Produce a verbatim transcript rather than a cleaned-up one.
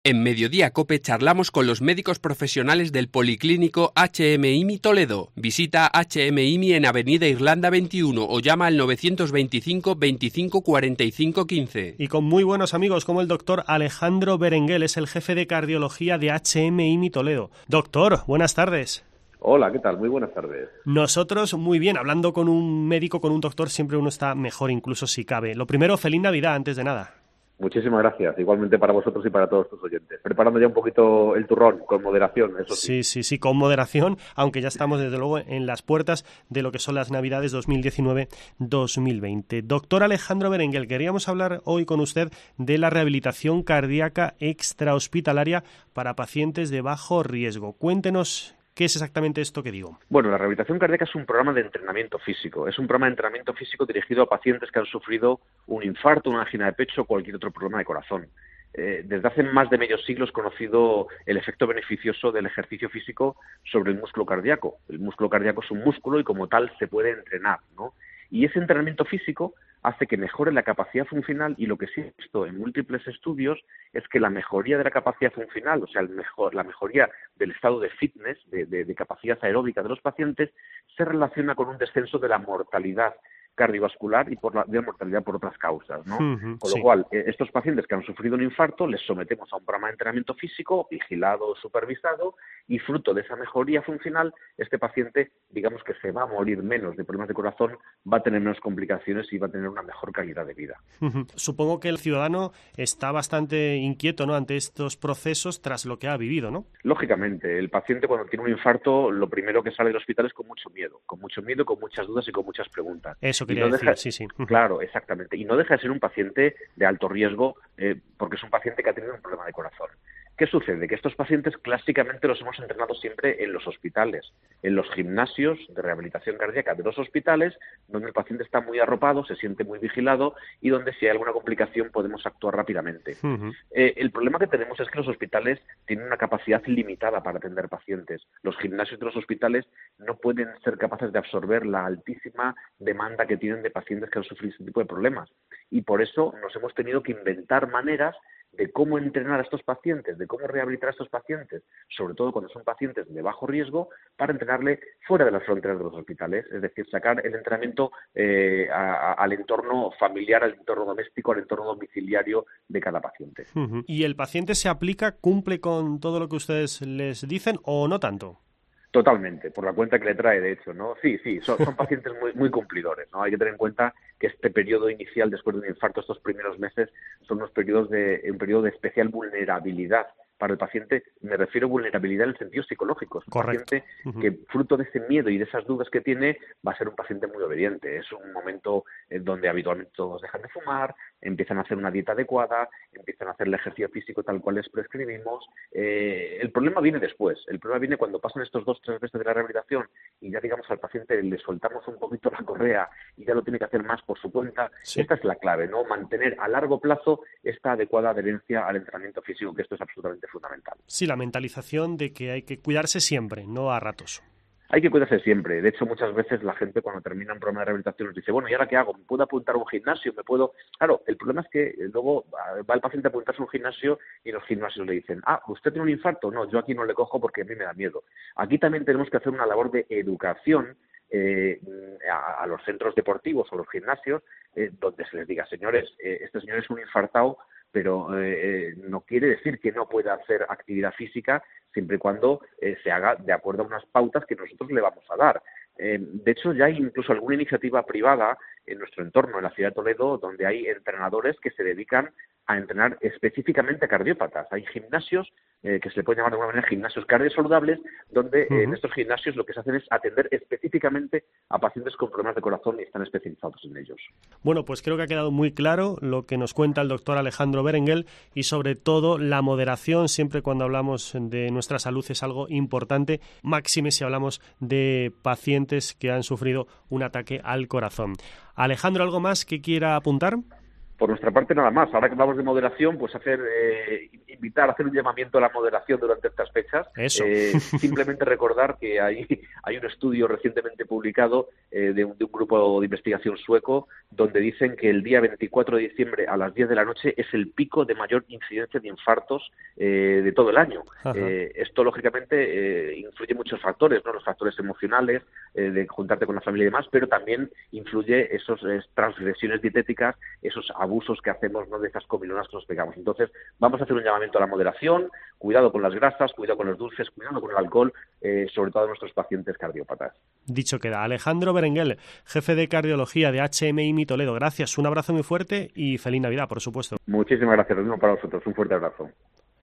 En Mediodía COPE charlamos con los médicos profesionales del Policlínico H M I M I Toledo. Visita H M I M I en Avenida Irlanda veintiuno o llama al novecientos veinticinco veinticinco cuarenta y cinco quince. Y con muy buenos amigos como el doctor Alejandro Berenguel, es el jefe de cardiología de H M I M I Toledo. Doctor, buenas tardes. Hola, ¿qué tal? Muy buenas tardes. Nosotros muy bien, hablando con un médico, con un doctor, siempre uno está mejor, incluso si cabe. Lo primero, feliz Navidad antes de nada. Muchísimas gracias, igualmente para vosotros y para todos tus oyentes. Preparando ya un poquito el turrón, con moderación, eso sí. Sí, sí, sí, con moderación, aunque ya estamos desde luego en las puertas de lo que son las Navidades dos mil diecinueve dos mil veinte. Doctor Alejandro Berenguel, queríamos hablar hoy con usted de la rehabilitación cardíaca extrahospitalaria para pacientes de bajo riesgo. Cuéntenos ¿qué es exactamente esto que digo? Bueno, la rehabilitación cardíaca es un programa de entrenamiento físico. Es un programa de entrenamiento físico dirigido a pacientes que han sufrido un infarto, una angina de pecho o cualquier otro problema de corazón. Eh, desde hace más de medio siglo es conocido el efecto beneficioso del ejercicio físico sobre el músculo cardíaco. El músculo cardíaco es un músculo y como tal se puede entrenar, ¿no? Y ese entrenamiento físico hace que mejore la capacidad funcional, y lo que sí he visto en múltiples estudios es que la mejoría de la capacidad funcional, o sea, el mejor, la mejoría del estado de fitness, de, de, de capacidad aeróbica de los pacientes, se relaciona con un descenso de la mortalidad cardiovascular y por la de mortalidad por otras causas, ¿no? Uh-huh, con lo sí. cual, eh, estos pacientes que han sufrido un infarto les sometemos a un programa de entrenamiento físico vigilado, supervisado, y fruto de esa mejoría funcional, este paciente, digamos que se va a morir menos de problemas de corazón, va a tener menos complicaciones y va a tener una mejor calidad de vida. Uh-huh. Supongo que el ciudadano está bastante inquieto, ¿no?, ante estos procesos tras lo que ha vivido, ¿no? Lógicamente, el paciente cuando tiene un infarto, lo primero que sale del hospital es con mucho miedo, con mucho miedo, con muchas dudas y con muchas preguntas. Eso Y quería no decir, deja... sí, sí. Uh-huh. Claro, exactamente. Y no deja de ser un paciente de alto riesgo, eh, porque es un paciente que ha tenido un problema de corazón. ¿Qué sucede? Que estos pacientes clásicamente los hemos entrenado siempre en los hospitales, en los gimnasios de rehabilitación cardíaca de los hospitales, donde el paciente está muy arropado, se siente muy vigilado y donde si hay alguna complicación podemos actuar rápidamente. Uh-huh. Eh, el problema que tenemos es que los hospitales tienen una capacidad limitada para atender pacientes. Los gimnasios de los hospitales no pueden ser capaces de absorber la altísima demanda que tienen de pacientes que han sufrido este tipo de problemas. Y por eso nos hemos tenido que inventar maneras de cómo entrenar a estos pacientes, de cómo rehabilitar a estos pacientes, sobre todo cuando son pacientes de bajo riesgo, para entrenarle fuera de las fronteras de los hospitales, es decir, sacar el entrenamiento eh, a, a, al entorno familiar, al entorno doméstico, al entorno domiciliario de cada paciente. Uh-huh. ¿Y el paciente se aplica, cumple con todo lo que ustedes les dicen o no tanto? Totalmente, por la cuenta que le trae, de hecho, ¿no? Sí, sí, son, son pacientes muy, muy cumplidores, ¿no? Hay que tener en cuenta que este periodo inicial después de un infarto, estos primeros meses, son unos periodos de, un periodo de especial vulnerabilidad para el paciente. Me refiero a vulnerabilidad en el sentido psicológico. Es un Correcto. paciente Uh-huh. que, fruto de ese miedo y de esas dudas que tiene, va a ser un paciente muy obediente. Es un momento en donde habitualmente todos dejan de fumar, empiezan a hacer una dieta adecuada, empiezan a hacer el ejercicio físico tal cual les prescribimos. Eh, el problema viene después. El problema viene cuando pasan estos dos, tres meses de la rehabilitación y ya, digamos, al paciente le soltamos un poquito la correa y ya lo tiene que hacer más por su cuenta. Sí. Esta es la clave, ¿no? Mantener a largo plazo esta adecuada adherencia al entrenamiento físico, que esto es absolutamente fundamental. Sí, la mentalización de que hay que cuidarse siempre, no a ratos. Hay que cuidarse siempre. De hecho, muchas veces la gente cuando termina un programa de rehabilitación nos dice, bueno, ¿y ahora qué hago? ¿Me puedo apuntar a un gimnasio? ¿Me puedo...? Claro, el problema es que luego va el paciente a apuntarse a un gimnasio y los gimnasios le dicen, ah, ¿usted tiene un infarto? No, yo aquí no le cojo porque a mí me da miedo. Aquí también tenemos que hacer una labor de educación eh, a, a los centros deportivos o los gimnasios, eh, donde se les diga, señores, eh, este señor es un infartado, pero eh, no quiere decir que no pueda hacer actividad física siempre y cuando eh, se haga de acuerdo a unas pautas que nosotros le vamos a dar. Eh, de hecho, ya hay incluso alguna iniciativa privada en nuestro entorno, en la ciudad de Toledo, donde hay entrenadores que se dedican a entrenar específicamente a cardiópatas. Hay gimnasios eh, que se le puede llamar de alguna manera gimnasios cardiosaludables, donde Uh-huh. eh, en estos gimnasios lo que se hacen es atender específicamente a pacientes con problemas de corazón y están especializados en ellos. Bueno, pues creo que ha quedado muy claro lo que nos cuenta el doctor Alejandro Berenguel y sobre todo la moderación, siempre cuando hablamos de nuestra salud es algo importante, máxime si hablamos de pacientes que han sufrido un ataque al corazón. Alejandro, ¿algo más que quiera apuntar? Por nuestra parte, nada más. Ahora que hablamos de moderación, pues hacer eh, invitar, hacer un llamamiento a la moderación durante estas fechas. Eso. Eh, simplemente recordar que hay, hay un estudio recientemente publicado eh, de, un, de un grupo de investigación sueco donde dicen que el día veinticuatro de diciembre a las diez de la noche es el pico de mayor incidencia de infartos eh, de todo el año. Eh, esto, lógicamente, eh, influye muchos factores, ¿no? Los factores emocionales, eh, de juntarte con la familia y demás, pero también influye esos eh, transgresiones dietéticas, esos abusos que hacemos, ¿no?, de esas comilonas que nos pegamos. Entonces, vamos a hacer un llamamiento a la moderación, cuidado con las grasas, cuidado con los dulces, cuidado con el alcohol, eh, sobre todo a nuestros pacientes cardiópatas. Dicho queda. Alejandro Berenguel, jefe de cardiología de H M I M I Toledo. Gracias, un abrazo muy fuerte y feliz Navidad, por supuesto. Muchísimas gracias, lo mismo para vosotros. Un fuerte abrazo.